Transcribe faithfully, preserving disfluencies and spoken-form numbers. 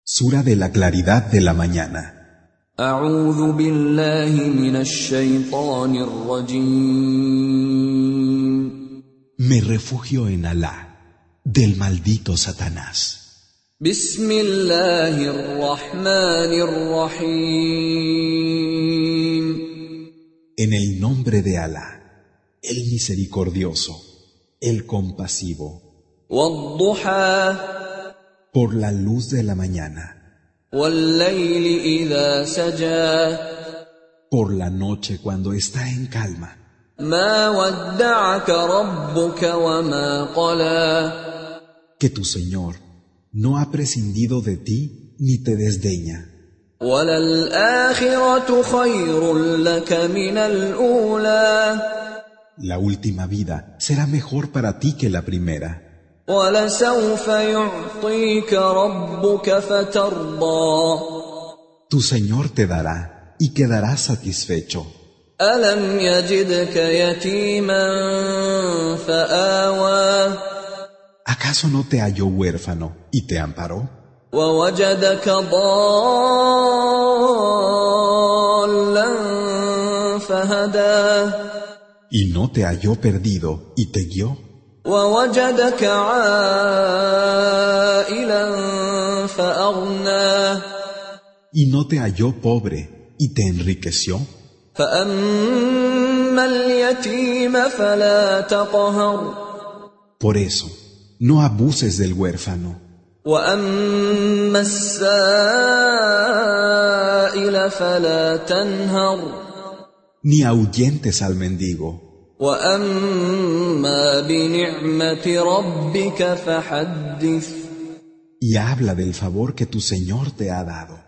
Sura de la claridad de la mañana. أعوذ بالله من الشيطان الرجيم. Me refugio en Alá, del maldito Satanás. بسم الله الرحمن الرحيم. En el nombre de Alá, el misericordioso, el compasivo. والضحى. Por la luz de la mañana. والليل إذا سجى. Por la noche cuando está en calma. ما ودعك ربك وما قلى. Que tu Señor no ha prescindido de ti ni te desdeña. وللآخرة خير لك من الأولى. La última vida será mejor para ti que la primera. وَلَسَوْفَ يُعْطِيكَ رَبُّكَ فَتَرْضَى. Tu Señor te dará y quedarás satisfecho. أَلَمْ يَجِدْكَ يَتِيمًا فَآوَى. ¿Acaso no te halló huérfano y te amparó? وَوَجَدَكَ ضَالًّا فَهَدَى. ¿Y no te halló perdido y te guió? وَوَجَدَكَ عَائِلًا فَأَغْنَى. ¿Y no te halló pobre y te enriqueció? فَأَمَّا الْيَتِيمَ فَلَا تَقْهَرْ. Por eso, no abuses del huérfano. وَأَمَّا السَّائِلَ فَلَا تَنْهَرْ. Ni ahuyentes al mendigo. وَأَمَّا بِنِعْمَةِ رَبِّكَ فَحَدِّثْ. Y habla del favor que tu Señor te ha dado.